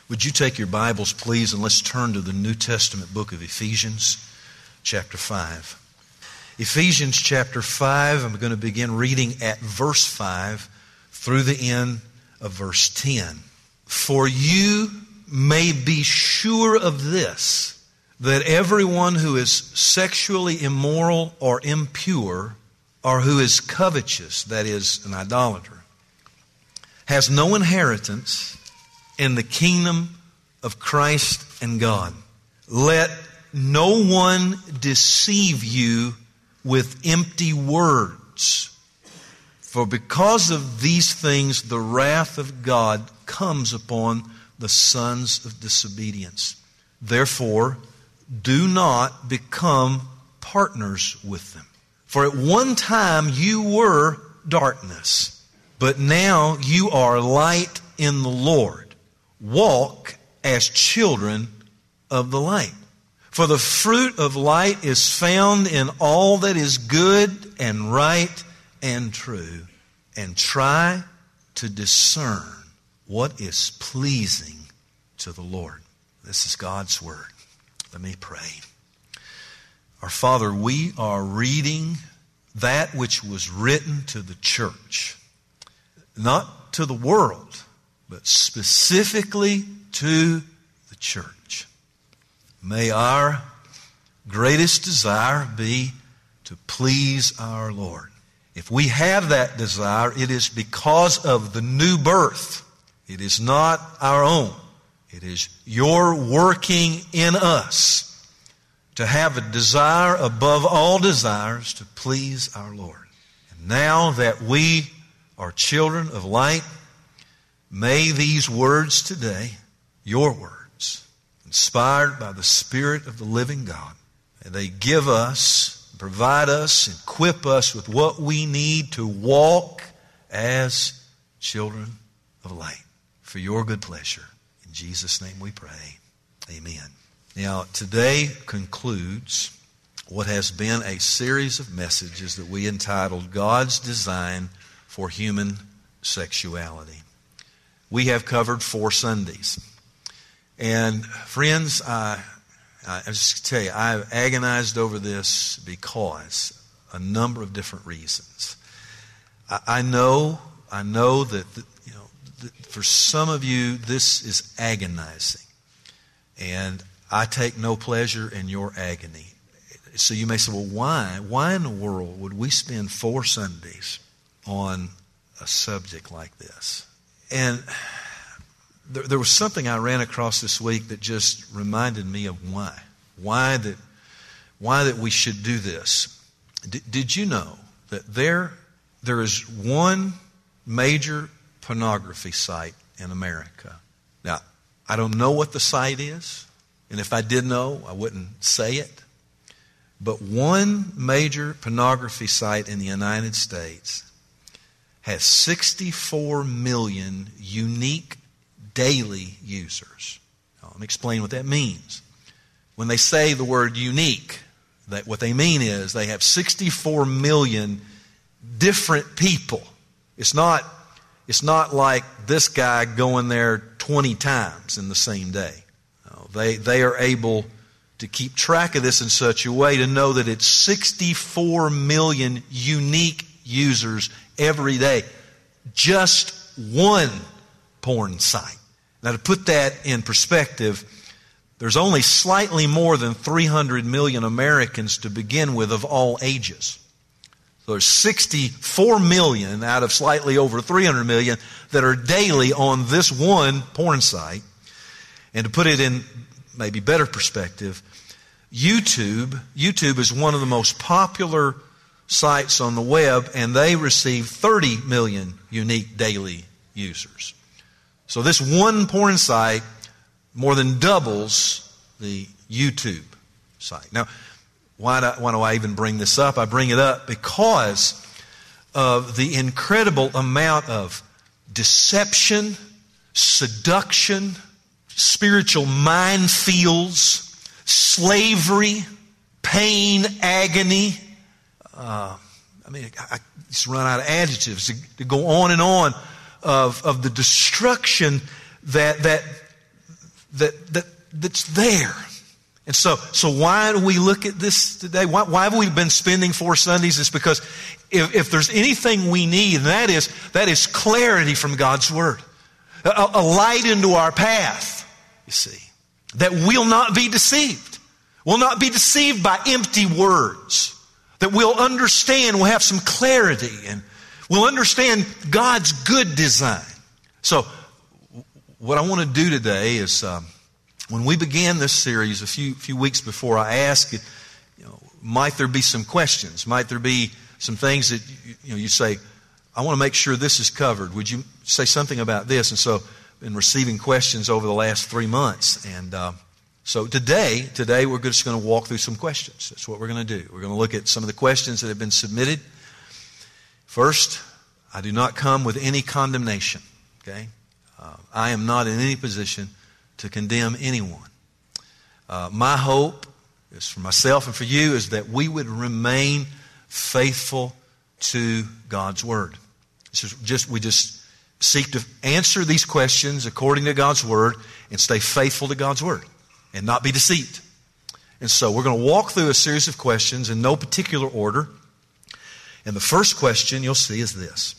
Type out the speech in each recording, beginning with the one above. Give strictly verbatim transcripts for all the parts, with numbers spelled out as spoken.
Would you take your Bibles, please, and let's turn to the New Testament book of Ephesians, chapter five. Ephesians chapter five, I'm going to begin reading at verse five through the end of verse ten. For you may be sure of this, that everyone who is sexually immoral or impure, or who is covetous, that is, an idolater, has no inheritance in the kingdom of Christ and God. Let no one deceive you with empty words. For because of these things, the wrath of God comes upon the sons of disobedience. Therefore, do not become partners with them. For at one time you were darkness, but now you are light in the Lord. Walk as children of the light. For the fruit of light is found in all that is good and right and true. And try to discern what is pleasing to the Lord. This is God's word. Let me pray. Our Father, we are reading that which was written to the church. Not to the world, but specifically to the church. May our greatest desire be to please our Lord. If we have that desire, it is because of the new birth. It is not our own. It is your working in us to have a desire above all desires to please our Lord. And now that we are children of light, may these words today, your words, inspired by the Spirit of the living God, may they give us, provide us, equip us with what we need to walk as children of light. For your good pleasure. In Jesus' name we pray. Amen. Now, today concludes what has been a series of messages that we entitled God's Design for Human Sexuality. We have covered four Sundays. And friends, I, I just tell you, I've agonized over this because a number of different reasons. I, I know, I know that, the, you know, the, for some of you, this is agonizing. And I take no pleasure in your agony. So you may say, well, why? Why in the world would we spend four Sundays on a subject like this? And there, there was something I ran across this week that just reminded me of why. Why that, why that we should do this. D- did you know that there, there is one major pornography site in America? Now, I don't know what the site is. And if I did know, I wouldn't say it. But one major pornography site in the United States has sixty-four million unique daily users. Now, let me explain what that means. When they say the word unique, that what they mean is they have sixty-four million different people. It's not, it's not like this guy going there twenty times in the same day. No, they, they are able to keep track of this in such a way to know that it's sixty-four million unique users every day. Just one porn site. Now, to put that in perspective, there's only slightly more than three hundred million Americans to begin with of all ages. So there's sixty-four million out of slightly over three hundred million that are daily on this one porn site. And to put it in maybe better perspective, YouTube, YouTube is one of the most popular sites on the web, and they receive thirty million unique daily users. So this one porn site more than doubles the YouTube site. Now, why do, why do I even bring this up? I bring it up because of the incredible amount of deception, seduction, spiritual minefields, slavery, pain, agony. Uh, I mean, I, I just run out of adjectives to, to go on and on of, of the destruction that that that, that that's there. And so, so why do we look at this today? Why, why have we been spending four Sundays? It's because if, if there's anything we need, and that is, that is clarity from God's Word. A, a light into our path, you see. That we'll not be deceived. We'll not be deceived by empty words. That we'll understand, we'll have some clarity, and we'll understand God's good design. So, what I want to do today is, um, when we began this series a few few weeks before, I asked, you know, might there be some questions? Might there be some things that you, you know you say, I want to make sure this is covered. Would you say something about this? And so, been receiving questions over the last three months, and uh, so today, today we're just going to walk through some questions. That's what we're going to do. We're going to look at some of the questions that have been submitted. First, I do not come with any condemnation. Okay, uh, I am not in any position to condemn anyone. Uh, my hope is for myself and for you is that we would remain faithful to God's Word. This is just we just seek to answer these questions according to God's Word and stay faithful to God's Word and not be deceived. And so we're going to walk through a series of questions in no particular order. And the first question you'll see is this: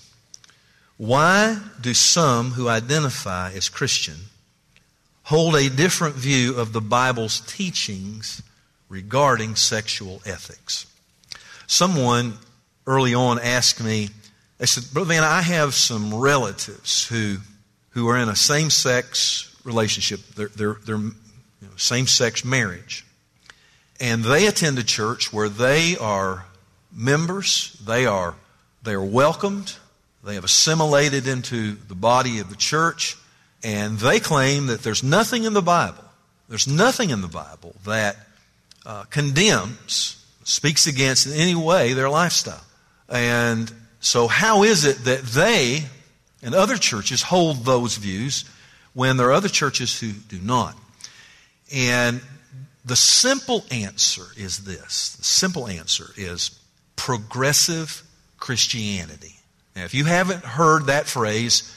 why do some who identify as Christian hold a different view of the Bible's teachings regarding sexual ethics? Someone early on asked me, they said, Brother Van, I have some relatives who who are in a same-sex relationship. They're, they're, they're you know, same-sex marriage. And they attend a church where they are members, they are, they are welcomed, they have assimilated into the body of the church, and they claim that there's nothing in the Bible, there's nothing in the Bible that uh, condemns, speaks against in any way their lifestyle. And so how is it that they and other churches hold those views when there are other churches who do not? And the simple answer is this. The simple answer is progressive Christianity. Now, if you haven't heard that phrase,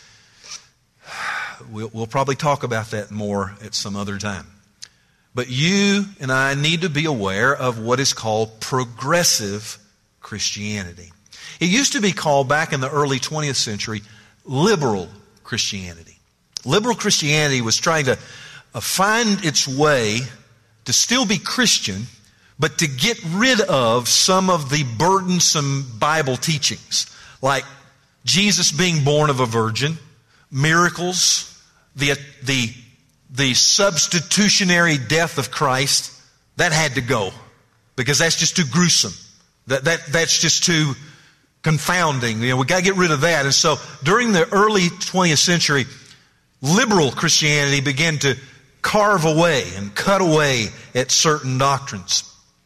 we'll, we'll probably talk about that more at some other time. But you and I need to be aware of what is called progressive Christianity. It used to be called, back in the early twentieth century, liberal Christianity. Liberal Christianity was trying to uh, find its way to still be Christian, but to get rid of some of the burdensome Bible teachings, like Jesus being born of a virgin, miracles, the, the, the substitutionary death of Christ. That had to go, because that's just too gruesome. That, that, that's just too confounding. You know, we got to get rid of that. And so during the early twentieth century, liberal Christianity began to carve away and cut away at certain doctrines.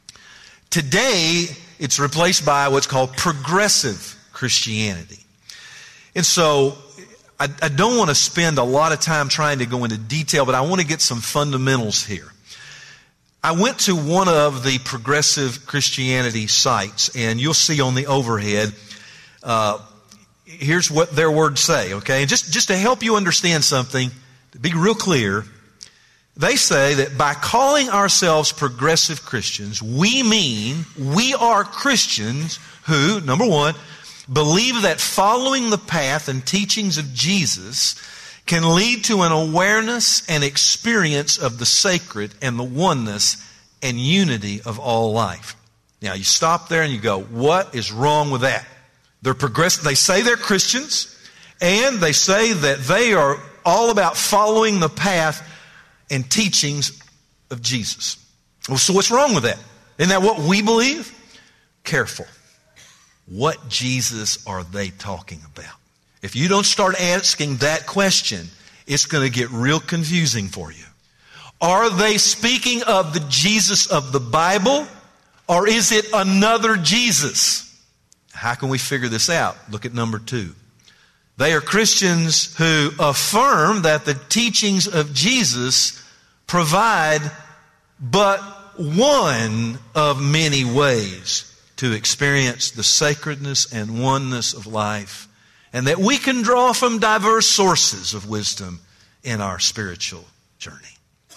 Today, it's replaced by what's called progressive Christianity. And so I, I don't want to spend a lot of time trying to go into detail, but I want to get some fundamentals here. I went to one of the progressive Christianity sites, and you'll see on the overhead, uh, here's what their words say, okay? And just, just to help you understand something, to be real clear, they say that by calling ourselves progressive Christians, we mean we are Christians who, number one, believe that following the path and teachings of Jesus can lead to an awareness and experience of the sacred and the oneness and unity of all life. Now, you stop there and you go, what is wrong with that? They're progressive. They say they're Christians, and they say that they are all about following the path and teachings of Jesus. Well, so what's wrong with that? Isn't that what we believe? Careful. What Jesus are they talking about? If you don't start asking that question, it's going to get real confusing for you. Are they speaking of the Jesus of the Bible, or is it another Jesus? How can we figure this out? Look at number two. They are Christians who affirm that the teachings of Jesus provide but one of many ways to experience the sacredness and oneness of life, and that we can draw from diverse sources of wisdom in our spiritual journey.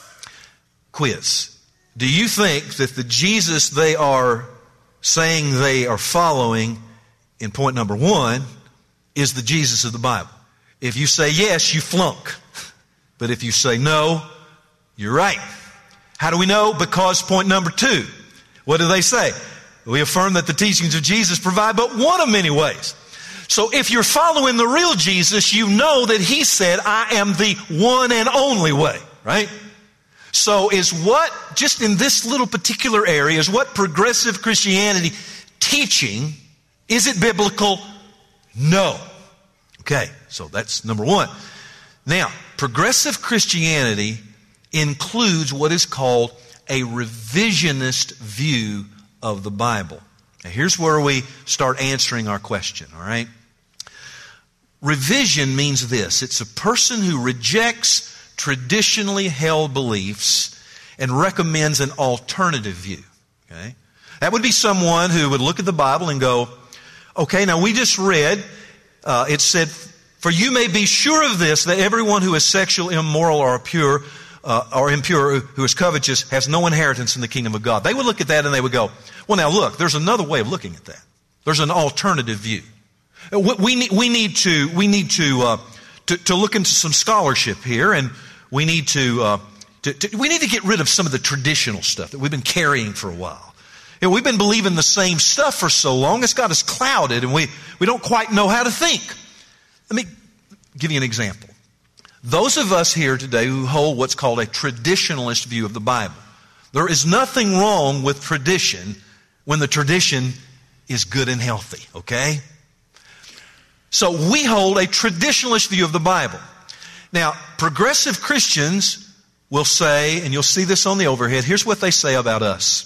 quiz. Do you think that the Jesus they are saying they are following in point number one is the Jesus of the Bible? If you say yes, you flunk. But if you say no, you're right. How do we know? Because point number two, what do they say? We affirm that the teachings of Jesus provide but one of many ways. So if you're following the real Jesus, you know that He said, I am the one and only way, right? So is what, just in this little particular area, is what progressive Christianity teaching, is it biblical? No. Okay, so that's number one. Now, progressive Christianity includes what is called a revisionist view of the Bible. Now, here's where we start answering our question, all right? Revision means this. It's a person who rejects traditionally held beliefs and recommends an alternative view, okay? That would be someone who would look at the Bible and go, okay, now we just read, uh, it said, for you may be sure of this, that everyone who is sexually immoral or pure, uh, or impure, who is covetous, has no inheritance in the kingdom of God. They would look at that and they would go, well, now look, there's another way of looking at that. There's an alternative view. We need, we need to, we need to, uh, to, to look into some scholarship here, and we need to, uh, to, to, we need to get rid of some of the traditional stuff that we've been carrying for a while. You know, we've been believing the same stuff for so long, it's got us clouded, and we, we don't quite know how to think. Let me give you an example. Those of us here today who hold what's called a traditionalist view of the Bible, there is nothing wrong with tradition when the tradition is good and healthy, okay? So we hold a traditionalist view of the Bible. Now, progressive Christians will say, and you'll see this on the overhead, here's what they say about us.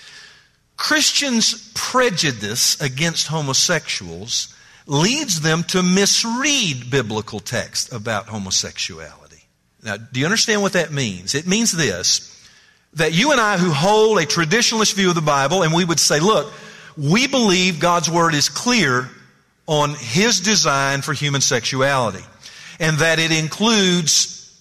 Christians' prejudice against homosexuals leads them to misread biblical text about homosexuality. Now, do you understand what that means? It means this, that you and I who hold a traditionalist view of the Bible, and we would say, look, we believe God's Word is clear on His design for human sexuality, and that it includes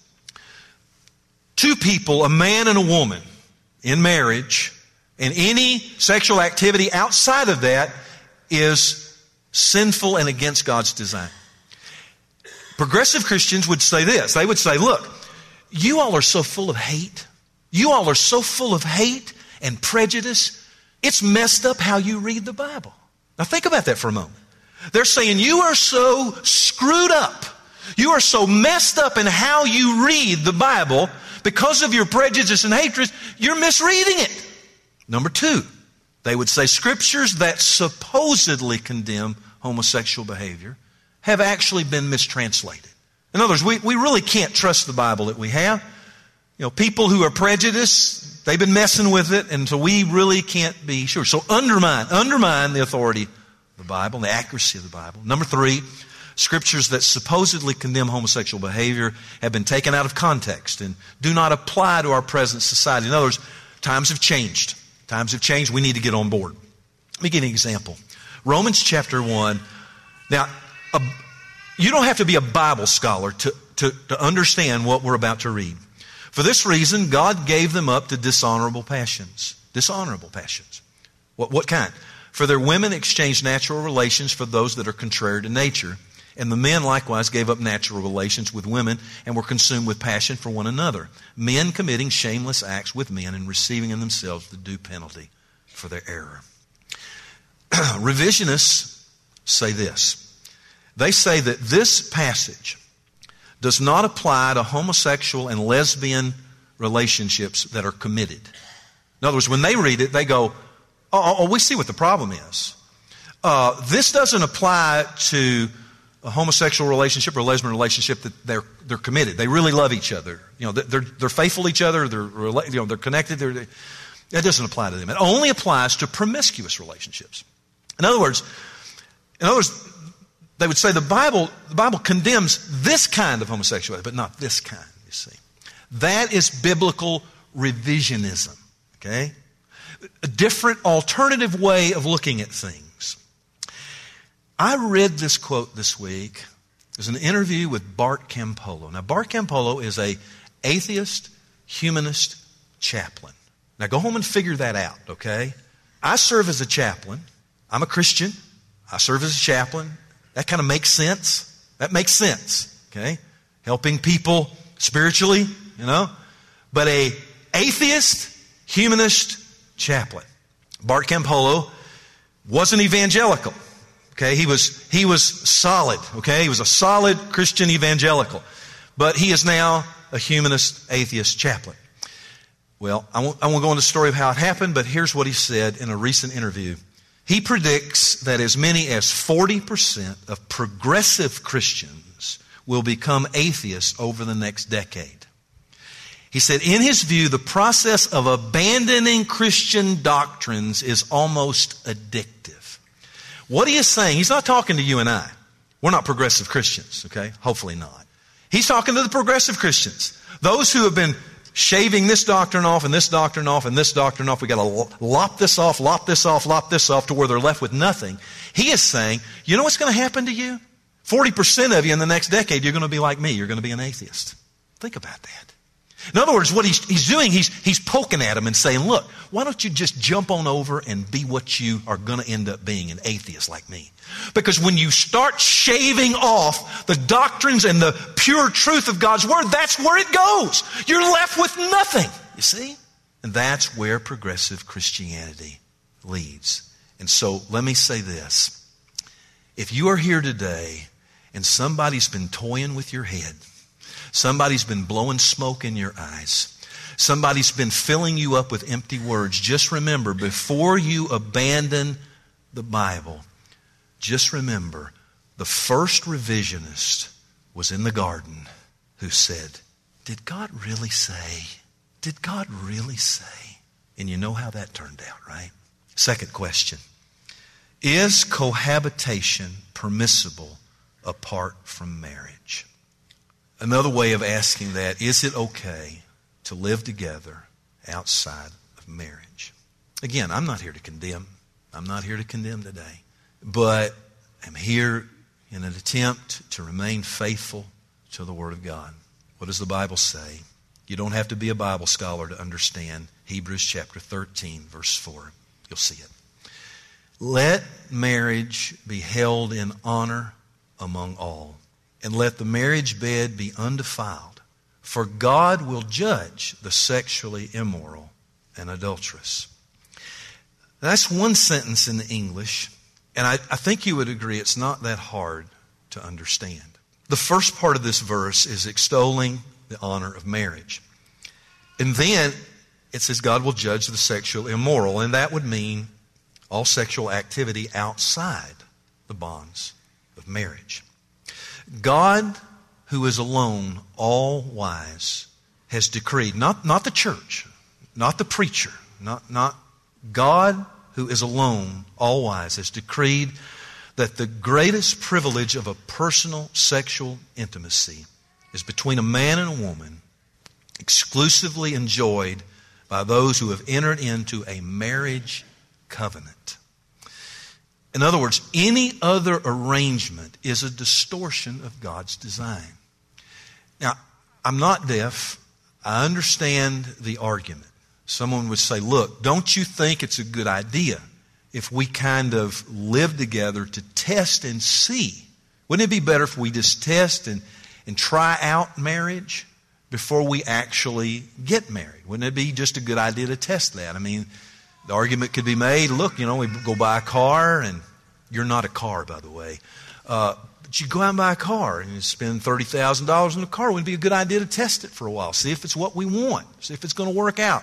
two people, a man and a woman, in marriage, and any sexual activity outside of that is sinful and against God's design. Progressive Christians would say this. They would say, look, you all are so full of hate. You all are so full of hate and prejudice. It's messed up how you read the Bible. Now think about that for a moment. They're saying you are so screwed up. You are so messed up in how you read the Bible because of your prejudice and hatred. You're misreading it. Number two, they would say scriptures that supposedly condemn homosexual behavior have actually been mistranslated. In other words, we, we really can't trust the Bible that we have. You know, people who are prejudiced, they've been messing with it, and so we really can't be sure. So undermine, undermine the authority of the Bible, the accuracy of the Bible. Number three, scriptures that supposedly condemn homosexual behavior have been taken out of context and do not apply to our present society. In other words, times have changed. Times have changed. We need to get on board. Let me give you an example. Romans chapter one. Now, a, you don't have to be a Bible scholar to, to, to understand what we're about to read. For this reason, God gave them up to dishonorable passions. Dishonorable passions. What, what kind? For their women exchanged natural relations for those that are contrary to nature. And the men likewise gave up natural relations with women and were consumed with passion for one another. Men committing shameless acts with men and receiving in themselves the due penalty for their error. Revisionists say this. They say that this passage does not apply to homosexual and lesbian relationships that are committed. In other words, when they read it, they go, oh, oh we see what the problem is. Uh, this doesn't apply to a homosexual relationship or a lesbian relationship that they're they're committed. They really love each other. You know, they're they're faithful to each other. They're you know they're connected. They're, they, that doesn't apply to them. It only applies to promiscuous relationships. In other words, in other words, they would say the Bible the Bible condemns this kind of homosexuality, but not this kind. You see, that is biblical revisionism. Okay, a different alternative way of looking at things. I read this quote this week. It was an interview with Bart Campolo. Now, Bart Campolo is a atheist, humanist chaplain. Now go home and figure that out, okay? I serve as a chaplain. I'm a Christian. I serve as a chaplain. That kind of makes sense. That makes sense, okay? Helping people spiritually, you know. But a atheist, humanist chaplain. Bart Campolo wasn't evangelical, okay? He was, he was solid, okay? He was a solid Christian evangelical. But he is now a humanist, atheist chaplain. Well, I won't, I won't go into the story of how it happened, but here's what he said in a recent interview. He predicts that as many as forty percent of progressive Christians will become atheists over the next decade. He said, in his view, the process of abandoning Christian doctrines is almost addictive. What he is saying, he's not talking to you and I. We're not progressive Christians, okay? Hopefully not. He's talking to the progressive Christians. Those who have been shaving this doctrine off and this doctrine off and this doctrine off. We got to lop this off, lop this off, lop this off to where they're left with nothing. He is saying, you know what's going to happen to you? forty percent of you in the next decade, you're going to be like me. You're going to be an atheist. Think about that. In other words, what he's, he's doing, he's, he's poking at them and saying, look, why don't you just jump on over and be what you are going to end up being, an atheist like me? Because when you start shaving off the doctrines and the pure truth of God's Word, that's where it goes. You're left with nothing, you see? And that's where progressive Christianity leads. And so let me say this. If you are here today and somebody's been toying with your head, somebody's been blowing smoke in your eyes, somebody's been filling you up with empty words, just remember, before you abandon the Bible, just remember, the first revisionist was in the garden who said, did God really say? Did God really say? And you know how that turned out, right? Second question. Is cohabitation permissible apart from marriage? Another way of asking that, is it okay to live together outside of marriage? Again, I'm not here to condemn. I'm not here to condemn today. But I'm here in an attempt to remain faithful to the Word of God. What does the Bible say? You don't have to be a Bible scholar to understand Hebrews chapter thirteen, verse four. You'll see it. Let marriage be held in honor among all, and let the marriage bed be undefiled, for God will judge the sexually immoral and adulterous. That's one sentence in the English, and I, I think you would agree it's not that hard to understand. The first part of this verse is extolling the honor of marriage. And then it says God will judge the sexual immoral, and that would mean all sexual activity outside the bonds of marriage. God, who is alone, all wise, has decreed, not, not the church, not the preacher, not, not God, who is alone, all wise, has decreed that the greatest privilege of a personal sexual intimacy is between a man and a woman, exclusively enjoyed by those who have entered into a marriage covenant. In other words, any other arrangement is a distortion of God's design. Now, I'm not deaf. I understand the argument. Someone would say, look, don't you think it's a good idea if we kind of live together to test and see? Wouldn't it be better if we just test and, and try out marriage before we actually get married? Wouldn't it be just a good idea to test that? I mean, the argument could be made, look, you know, we go buy a car, and you're not a car, by the way. Uh, but you go out and buy a car, and you spend thirty thousand dollars on a car. It would be a good idea to test it for a while, see if it's what we want, see if it's going to work out.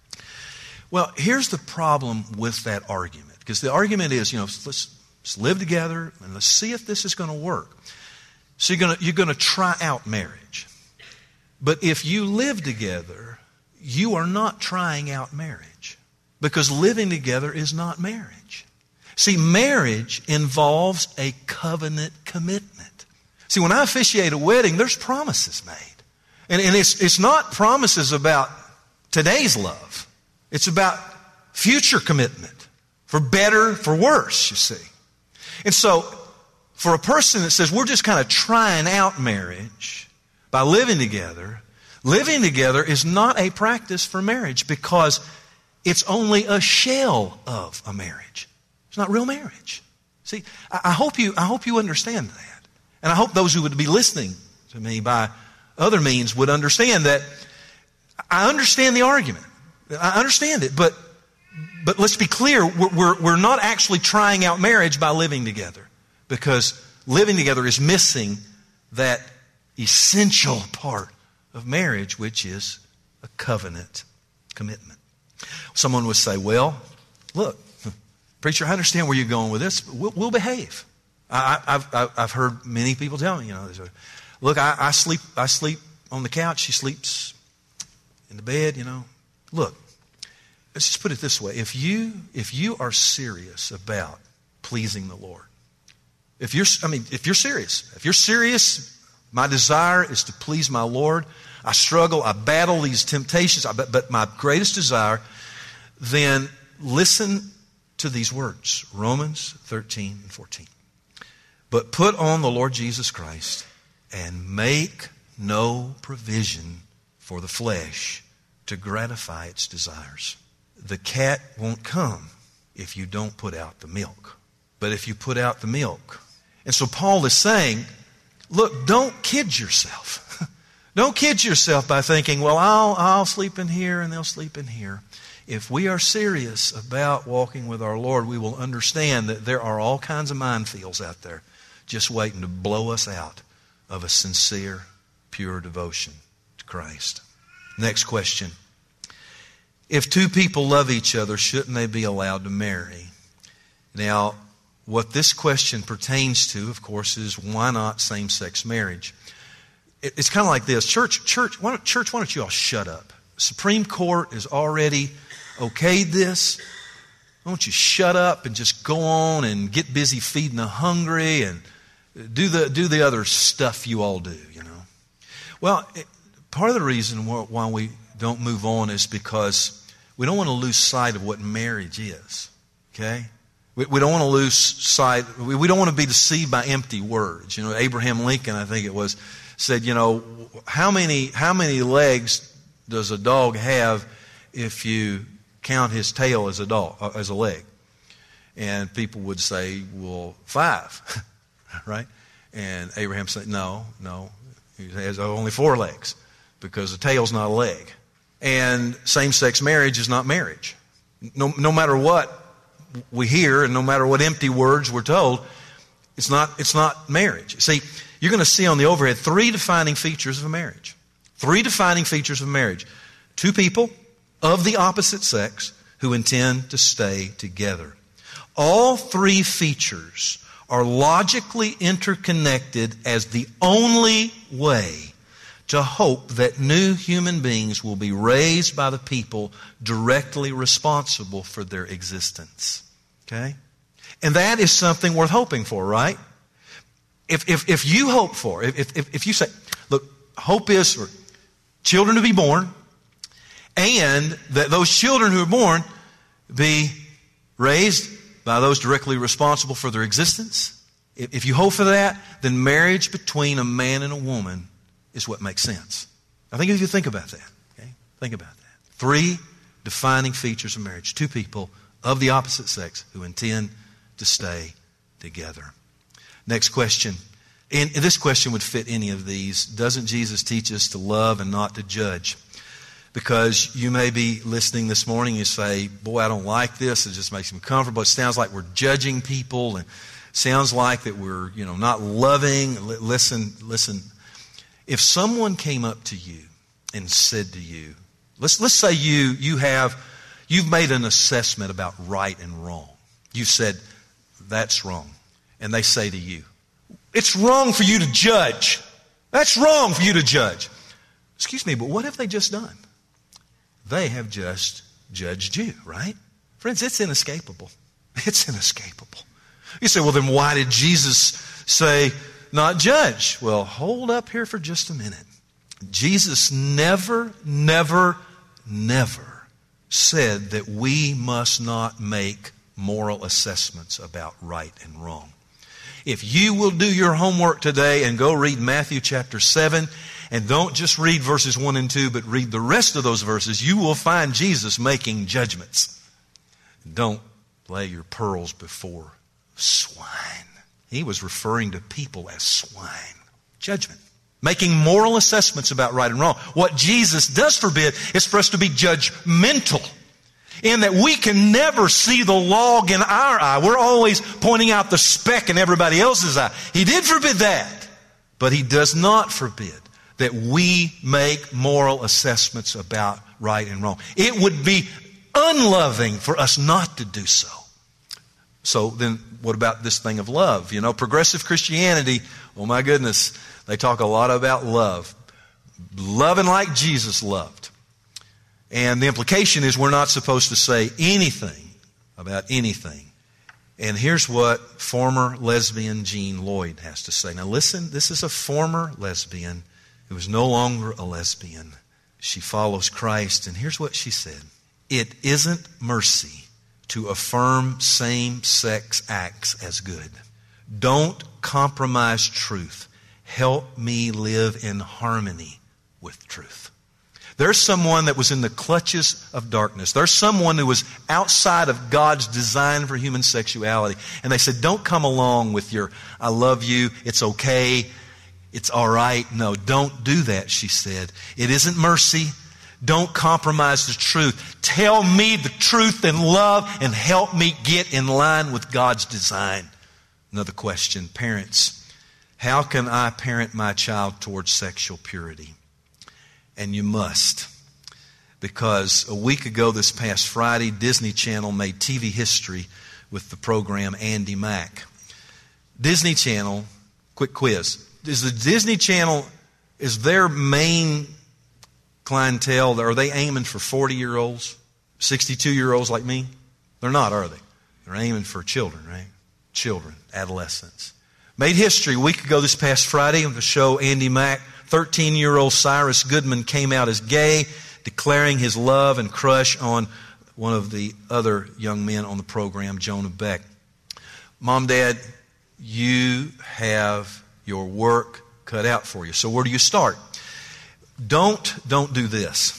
Well, here's the problem with that argument, because the argument is, you know, let's, let's live together, and let's see if this is going to work. So you're going to, you're going to try out marriage. But if you live together, you are not trying out marriage. Because living together is not marriage. See, marriage involves a covenant commitment. See, when I officiate a wedding, there's promises made. And, and it's, it's not promises about today's love. It's about future commitment. For better, for worse, you see. And so, for a person that says we're just kind of trying out marriage by living together, Living together is not a practice for marriage because it's only a shell of a marriage. It's not real marriage. See, I hope you, I hope you understand that. And I hope those who would be listening to me by other means would understand that I understand the argument. I understand it, but but let's be clear, we're, we're, we're not actually trying out marriage by living together, because living together is missing that essential part of marriage, which is a covenant commitment. Someone would say, well, look, preacher, I understand where you're going with this, but we'll, we'll behave. I, I've, I've heard many people tell me, you know, look, I, I sleep I sleep on the couch, she sleeps in the bed, you know. Look, let's just put it this way. If you if you are serious about pleasing the Lord, if you're I mean, if you're serious, if you're serious, my desire is to please my Lord. I struggle, I battle these temptations, but, but my greatest desire, then listen to these words, Romans thirteen and fourteen. But put on the Lord Jesus Christ and make no provision for the flesh to gratify its desires. The cat won't come if you don't put out the milk, but if you put out the milk. And so Paul is saying, look, don't kid yourself. Don't kid yourself by thinking, well, I'll, I'll sleep in here and they'll sleep in here. If we are serious about walking with our Lord, we will understand that there are all kinds of minefields out there just waiting to blow us out of a sincere, pure devotion to Christ. Next question. If two people love each other, shouldn't they be allowed to marry? Now, what this question pertains to, of course, is why not same-sex marriage? It, it's kind of like this. Church, church, why don't, church, why don't you all shut up? Supreme Court has already okayed this. Why don't you shut up and just go on and get busy feeding the hungry and do the do the other stuff you all do, you know? Well, it, part of the reason why we don't move on is because we don't want to lose sight of what marriage is, okay? We, we don't want to lose sight, we, we don't want to be deceived by empty words. You know, Abraham Lincoln, I think it was, said, you know, how many how many legs does a dog have if you count his tail as a dog, as a leg? And people would say, well, five, right? And Abraham said, no, no, he has only four legs because the tail's not a leg. And same-sex marriage is not marriage. No, no matter what we hear and no matter what empty words we're told, it's not, it's not marriage. See, you're going to see on the overhead three defining features of a marriage. Three defining features of marriage. Two people of the opposite sex who intend to stay together. All three features are logically interconnected as the only way to hope that new human beings will be raised by the people directly responsible for their existence. Okay? And that is something worth hoping for, right? If if, if you hope for, if, if, if you say, look, hope is for children to be born, and that those children who are born be raised by those directly responsible for their existence. If you hope for that, then marriage between a man and a woman is what makes sense. I think if you think about that, okay? Think about that. Three defining features of marriage. Two people of the opposite sex who intend to stay together. Next question. And this question would fit any of these. Doesn't Jesus teach us to love and not to judge? Because you may be listening this morning, you say, boy, I don't like this. It just makes me uncomfortable. It sounds like we're judging people, and sounds like that we're, you know, not loving. L- listen, listen. If someone came up to you and said to you, let's let's say you you have you've made an assessment about right and wrong. You said, that's wrong. And they say to you, it's wrong for you to judge. That's wrong for you to judge. Excuse me, but what have they just done? They have just judged you, right? Friends, it's inescapable. It's inescapable. You say, well, then why did Jesus say not judge? Well, hold up here for just a minute. Jesus never, never, never said that we must not make moral assessments about right and wrong. If you will do your homework today and go read Matthew chapter seven And don't just read verses one and two, but read the rest of those verses. You will find Jesus making judgments. Don't lay your pearls before swine. He was referring to people as swine. Judgment. Making moral assessments about right and wrong. What Jesus does forbid is for us to be judgmental, in that we can never see the log in our eye. We're always pointing out the speck in everybody else's eye. He did forbid that, but He does not forbid that we make moral assessments about right and wrong. It would be unloving for us not to do so. So then what about this thing of love? You know, progressive Christianity, oh my goodness, they talk a lot about love. Loving like Jesus loved. And the implication is we're not supposed to say anything about anything. And here's what former lesbian Jean Lloyd has to say. Now listen, this is a former lesbian who is no longer a lesbian. She follows Christ, and here's what she said. It isn't mercy to affirm same-sex acts as good. Don't compromise truth. Help me live in harmony with truth. There's someone that was in the clutches of darkness. There's someone who was outside of God's design for human sexuality. And they said, don't come along with your, I love you, it's okay, it's all right. No, don't do that, she said. It isn't mercy. Don't compromise the truth. Tell me the truth in love and help me get in line with God's design. Another question, parents. How can I parent my child towards sexual purity? And you must. Because a week ago this past Friday, Disney Channel made T V history with the program Andy Mack. Disney Channel, quick quiz. Is the Disney Channel, is their main clientele, are they aiming for forty-year-olds, sixty-two-year-olds like me? They're not, are they? They're aiming for children, right? Children, adolescents. Made history a week ago this past Friday on the show Andy Mack. thirteen-year-old Cyrus Goodman came out as gay, declaring his love and crush on one of the other young men on the program, Jonah Beck. Mom, Dad, you have your work cut out for you. So where do you start? Don't, don't do this.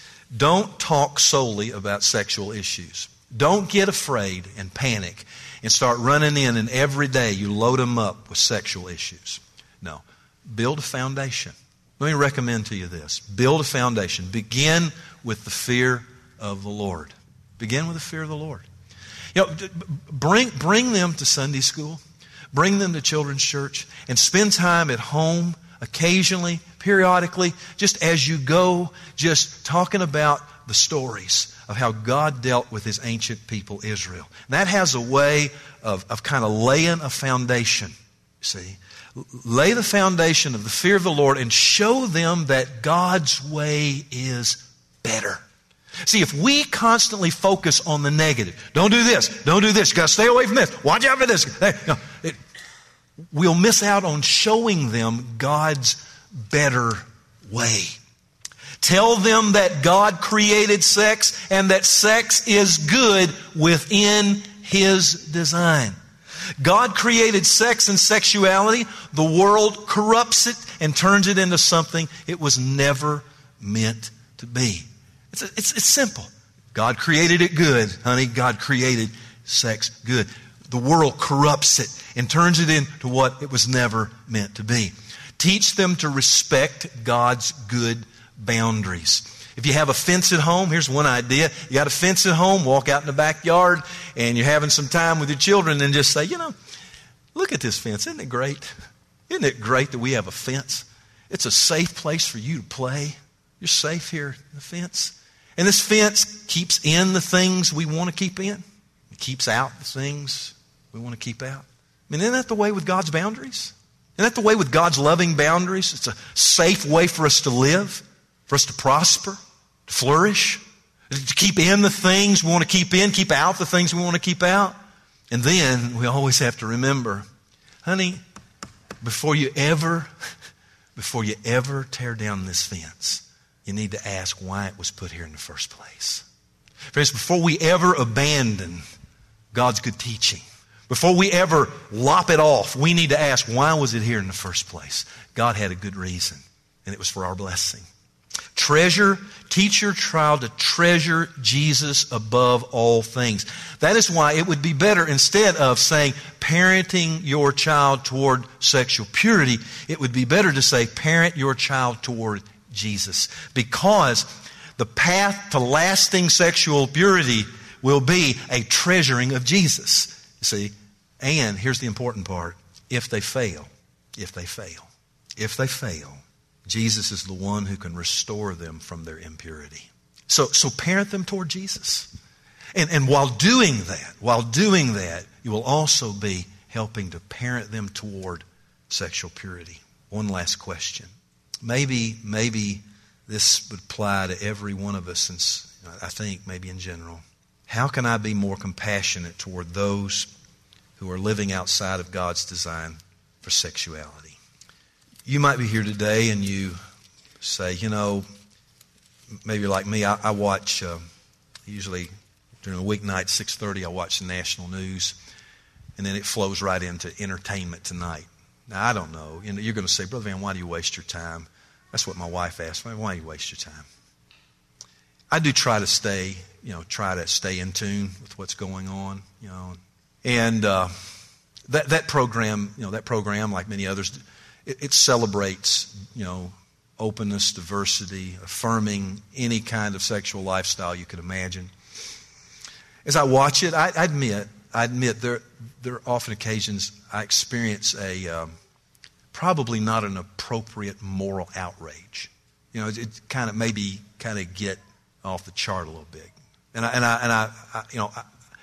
Don't talk solely about sexual issues. Don't get afraid and panic and start running in and every day you load them up with sexual issues. No. Build a foundation. Let me recommend to you this. Build a foundation. Begin with the fear of the Lord. Begin with the fear of the Lord. You know, bring, bring them to Sunday school. Bring them to children's church and spend time at home occasionally, periodically, just as you go, just talking about the stories of how God dealt with His ancient people, Israel. And that has a way of, of kind of laying a foundation, see. Lay the foundation of the fear of the Lord and show them that God's way is better. See, if we constantly focus on the negative, don't do this, don't do this, you got to stay away from this, watch out for this. No, it, we'll miss out on showing them God's better way. Tell them that God created sex and that sex is good within His design. God created sex and sexuality. The world corrupts it and turns it into something it was never meant to be. It's, it's, it's simple. God created it good, honey. God created sex good. The world corrupts it and turns it into what it was never meant to be. Teach them to respect God's good boundaries. If you have a fence at home, here's one idea. You got a fence at home, walk out in the backyard, and you're having some time with your children, and just say, you know, look at this fence. Isn't it great? Isn't it great that we have a fence? It's a safe place for you to play. You're safe here in the fence. And this fence keeps in the things we want to keep in. It keeps out the things we want to keep out. I mean, isn't that the way with God's boundaries? Isn't that the way with God's loving boundaries? It's a safe way for us to live, for us to prosper, to flourish, to keep in the things we want to keep in, keep out the things we want to keep out. And then we always have to remember, honey, before you ever, before you ever tear down this fence, you need to ask why it was put here in the first place. Friends, before we ever abandon God's good teaching, before we ever lop it off, we need to ask, why was it here in the first place? God had a good reason. and it was for our blessing. Treasure, teach your child to treasure Jesus above all things. That is why it would be better, instead of saying parenting your child toward sexual purity, it would be better to say parent your child toward Jesus. Because the path to lasting sexual purity will be a treasuring of Jesus. You see? And here's the important part. If they fail, if they fail, if they fail, Jesus is the one who can restore them from their impurity. So, so parent them toward Jesus. And, and while doing that, while doing that, you will also be helping to parent them toward sexual purity. One last question. Maybe, maybe this would apply to every one of us, since I think maybe in general. How can I be more compassionate toward those who are living outside of God's design for sexuality? You might be here today and you say, you know, maybe like me, I, I watch, uh, usually during the weeknight, six thirty, I watch the national news, and then it flows right into Entertainment Tonight. Now, I don't know. You know, you're going to say, Brother Van, why do you waste your time? That's what my wife asked me. Why do you waste your time? I do try to stay, you know, try to stay in tune with what's going on, you know. And uh, that that program, you know, that program, like many others, it, it celebrates, you know, openness, diversity, affirming any kind of sexual lifestyle you could imagine. As I watch it, I, I admit, I admit there there are often occasions I experience a um, probably not an appropriate moral outrage. You know, it, it kind of maybe kind of get off the chart a little bit. And I and I and I, I you know, I,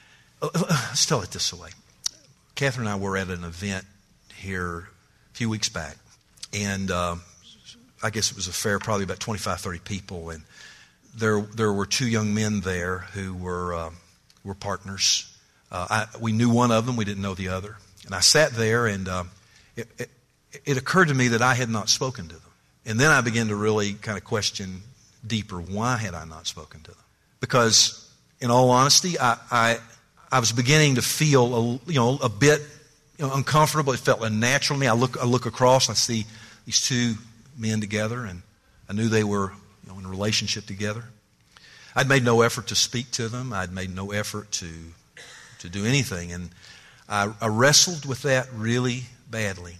let's tell it this way. Catherine and I were at an event here a few weeks back, and uh, I guess it was a fair, probably about twenty-five, thirty people, and there there were two young men there who were uh, were partners. Uh, I, we knew one of them, we didn't know the other. And I sat there, and uh, it, it, it occurred to me that I had not spoken to them. And then I began to really kind of question deeper, why had I not spoken to them? Because, in all honesty, I I, I was beginning to feel a, you know a bit you know, uncomfortable. It felt unnatural to me. I look I look across, and I see these two men together, and I knew they were you know, in a relationship together. I'd made no effort to speak to them. I'd made no effort to to do anything, and I, I wrestled with that really badly.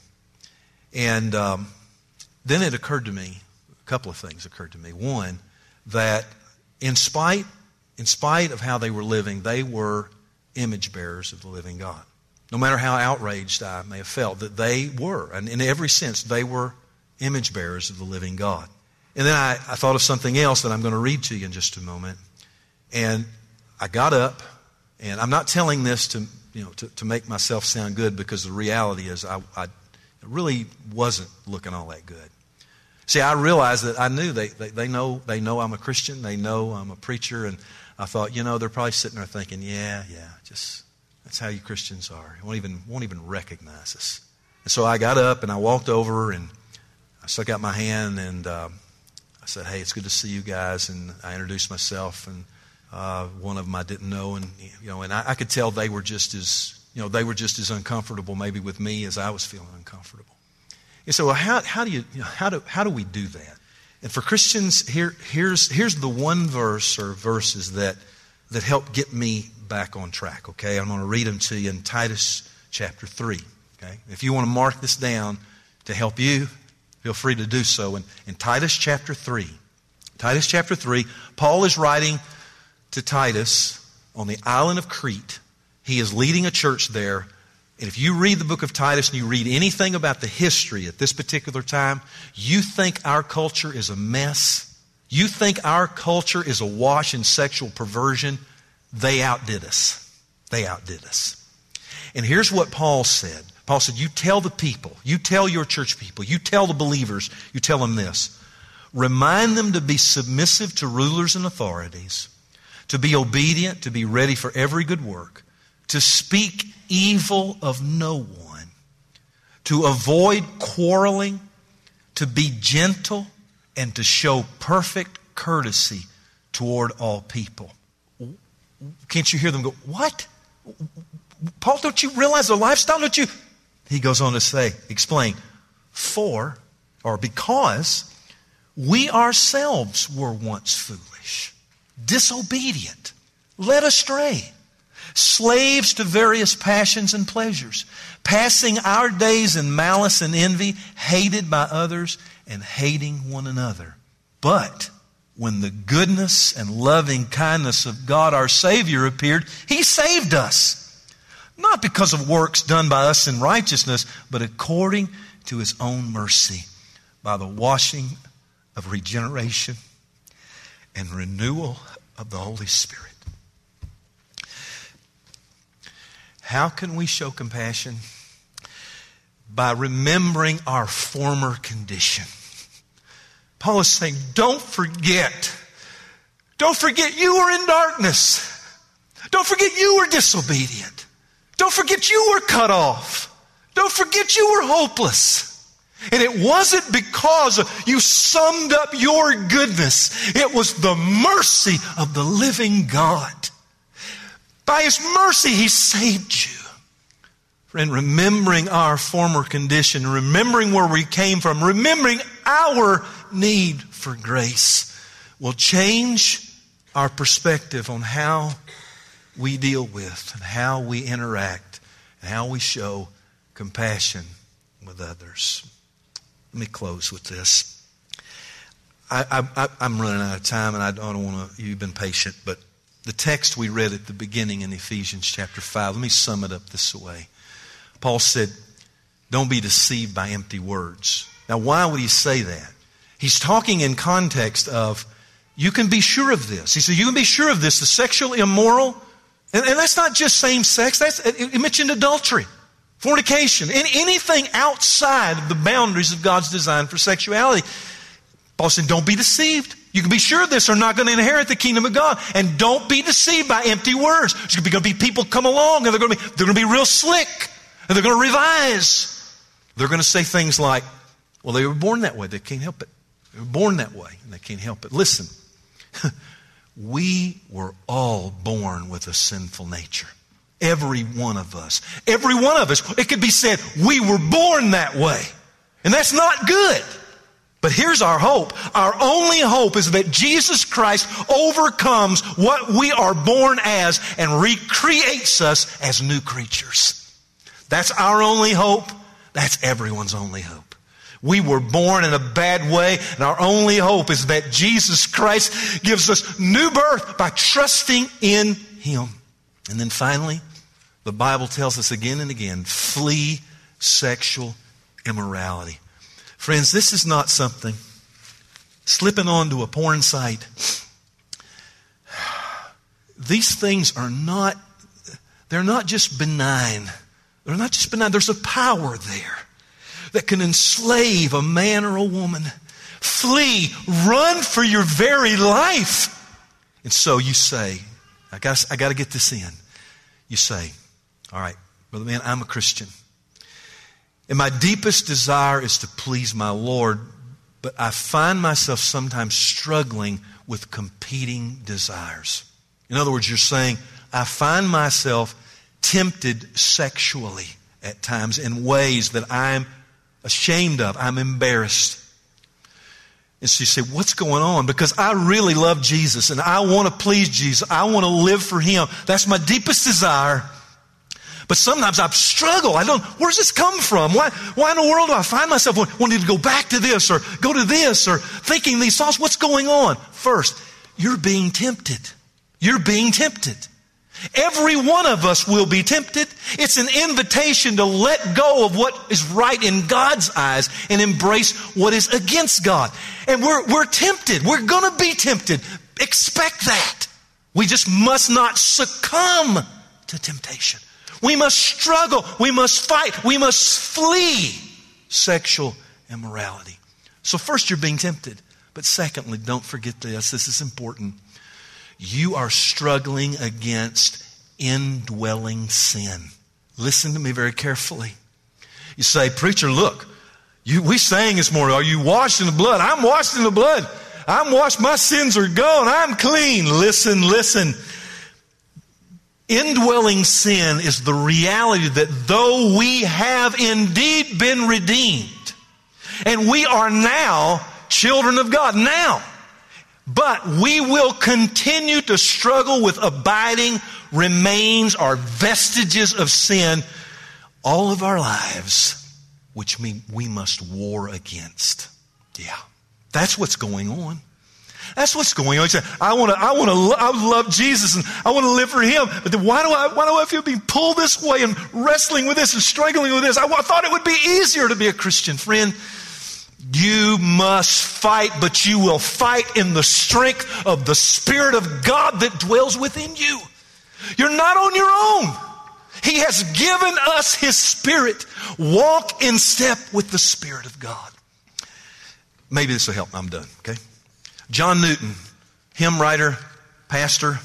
And um, then it occurred to me, a couple of things occurred to me. One, that in spite in spite of how they were living, they were image bearers of the living God. No matter how outraged I may have felt, that they were, and in every sense, they were image bearers of the living God. And then I, I thought of something else that I'm going to read to you in just a moment. And I got up, and I'm not telling this to you know to, to make myself sound good, because the reality is I, I really wasn't looking all that good. See, I realized that I knew they, they they know they know I'm a Christian, they know I'm a preacher, and I thought, you know, they're probably sitting there thinking, yeah, yeah, just that's how you Christians are. You won't even won't even recognize us. And so I got up and I walked over and I stuck out my hand and uh, I said, hey, it's good to see you guys. And I introduced myself, and uh, one of them I didn't know, and you know, and I, I could tell they were just as you know they were just as uncomfortable maybe with me as I was feeling uncomfortable. And so, well, how how do you, you know, how do how do we do that? And for Christians, here here's here's the one verse or verses that that help get me back on track. Okay, I'm going to read them to you in Titus chapter three. Okay, if you want to mark this down to help you, feel free to do so. In, in Titus chapter three, Titus chapter three, Paul is writing to Titus on the island of Crete. He is leading a church there. And if you read the book of Titus and you read anything about the history at this particular time, you think our culture is a mess. You think our culture is awash in sexual perversion. They outdid us. They outdid us. And here's what Paul said. Paul said, you tell the people, you tell your church people, you tell the believers, you tell them this. Remind them to be submissive to rulers and authorities, to be obedient, to be ready for every good work, to speak evil of no one, to avoid quarreling, to be gentle, and to show perfect courtesy toward all people. Can't you hear them go, what? Paul, don't you realize the lifestyle? Don't you? He goes on to say, explain, for, or because we ourselves were once foolish, disobedient, led astray, slaves to various passions and pleasures, passing our days in malice and envy, hated by others and hating one another. But when the goodness and loving kindness of God our Savior appeared, He saved us. Not because of works done by us in righteousness, but according to His own mercy, by the washing of regeneration and renewal of the Holy Spirit. How can we show compassion? By remembering our former condition. Paul is saying, don't forget. Don't forget you were in darkness. Don't forget you were disobedient. Don't forget you were cut off. Don't forget you were hopeless. And it wasn't because you summed up your goodness. It was the mercy of the living God. By His mercy, He saved you. Friend, remembering our former condition, remembering where we came from, remembering our need for grace will change our perspective on how we deal with and how we interact and how we show compassion with others. Let me close with this. I, I, I'm running out of time, and I don't want to, you've been patient, but the text we read at the beginning in Ephesians chapter five, let me sum it up this way. Paul said, don't be deceived by empty words. Now, why would he say that? He's talking in context of, you can be sure of this. He said, you can be sure of this, the sexually immoral, and, and that's not just same sex, that's, it mentioned adultery, fornication, and anything outside of the boundaries of God's design for sexuality. Paul said, don't be deceived. You can be sure this are not going to inherit the kingdom of God. And don't be deceived by empty words. There's going to be people come along and they're going to be, they're going to be real slick. And they're going to revise. They're going to say things like, well, they were born that way. They can't help it. They were born that way and they can't help it. Listen, we were all born with a sinful nature. Every one of us. Every one of us. It could be said, we were born that way. And that's not good. But here's our hope. Our only hope is that Jesus Christ overcomes what we are born as and recreates us as new creatures. That's our only hope. That's everyone's only hope. We were born in a bad way, and our only hope is that Jesus Christ gives us new birth by trusting in Him. And then finally, the Bible tells us again and again, flee sexual immorality. Friends, this is not something slipping onto a porn site. These things are not, they're not just benign. They're not just benign. There's a power there that can enslave a man or a woman. Flee, run for your very life. And so you say, I got I got to get this in. You say, all right, brother man, I'm a Christian. And my deepest desire is to please my Lord, but I find myself sometimes struggling with competing desires. In other words, you're saying, I find myself tempted sexually at times in ways that I'm ashamed of, I'm embarrassed. And so you say, what's going on? Because I really love Jesus and I want to please Jesus. I want to live for Him. That's my deepest desire. But sometimes I struggle. I don't, where's this come from? Why, why in the world do I find myself wanting to go back to this or go to this or thinking these thoughts? What's going on? First, you're being tempted. You're being tempted. Every one of us will be tempted. It's an invitation to let go of what is right in God's eyes and embrace what is against God. And we're, we're tempted. We're going to be tempted. Expect that. We just must not succumb to temptation. We must struggle. We must fight. We must flee sexual immorality. So first, you're being tempted. But secondly, don't forget this. This is important. You are struggling against indwelling sin. Listen to me very carefully. You say, preacher, look, you, we sang this morning, are you washed in the blood? I'm washed in the blood. I'm washed. My sins are gone. I'm clean. Listen, listen. Indwelling sin is the reality that though we have indeed been redeemed, and we are now children of God now. But we will continue to struggle with abiding remains or vestiges of sin all of our lives, which mean we must war against. Yeah, that's what's going on. That's what's going on. You say, I want to, I want to, I love Jesus and I want to live for Him. But then why do I, why do I feel being pulled this way and wrestling with this and struggling with this? I, I thought it would be easier to be a Christian. Friend, you must fight, but you will fight in the strength of the Spirit of God that dwells within you. You're not on your own. He has given us His Spirit. Walk in step with the Spirit of God. Maybe this will help. I'm done, okay? John Newton, hymn writer, pastor,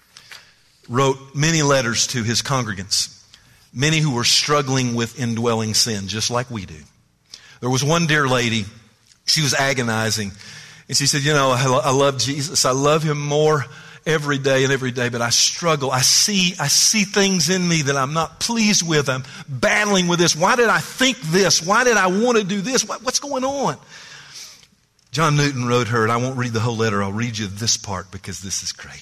wrote many letters to his congregants, many who were struggling with indwelling sin, just like we do. There was one dear lady, she was agonizing, and she said, you know, I, I love Jesus. I love Him more every day and every day, but I struggle. I see, I see things in me that I'm not pleased with. I'm battling with this. Why did I think this? Why did I want to do this? What, what's going on? John Newton wrote her, and I won't read the whole letter. I'll read you this part because this is great.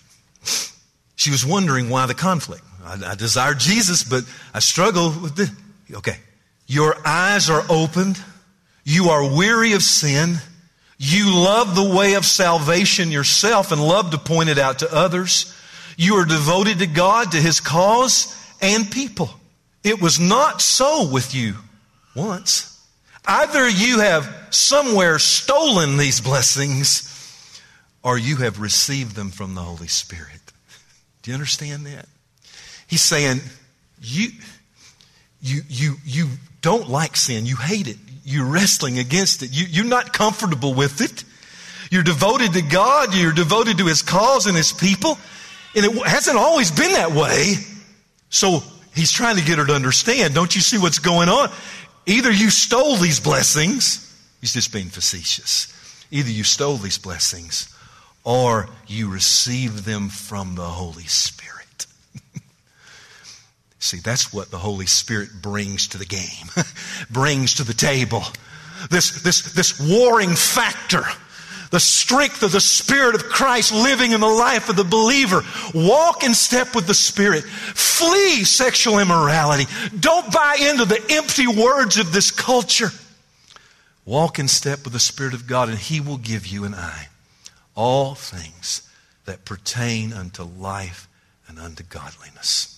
She was wondering why the conflict. I, I desire Jesus, but I struggle with this. Okay. Your eyes are opened. You are weary of sin. You love the way of salvation yourself and love to point it out to others. You are devoted to God, to His cause, and people. It was not so with you once. Either you have somewhere stolen these blessings, or you have received them from the Holy Spirit. Do you understand that? He's saying, you, you, you, you don't like sin. You hate it. You're wrestling against it. You, you're not comfortable with it. You're devoted to God. You're devoted to His cause and His people. And it hasn't always been that way. So he's trying to get her to understand. Don't you see what's going on? Either you stole these blessings. He's just being facetious. Either you stole these blessings or you received them from the Holy Spirit. See, that's what the Holy Spirit brings to the game, brings to the table. This, this, this warring factor, the strength of the Spirit of Christ living in the life of the believer. Walk in step with the Spirit. Flee sexual immorality. Don't buy into the empty words of this culture. Walk in step with the Spirit of God, and He will give you and I all things that pertain unto life and unto godliness.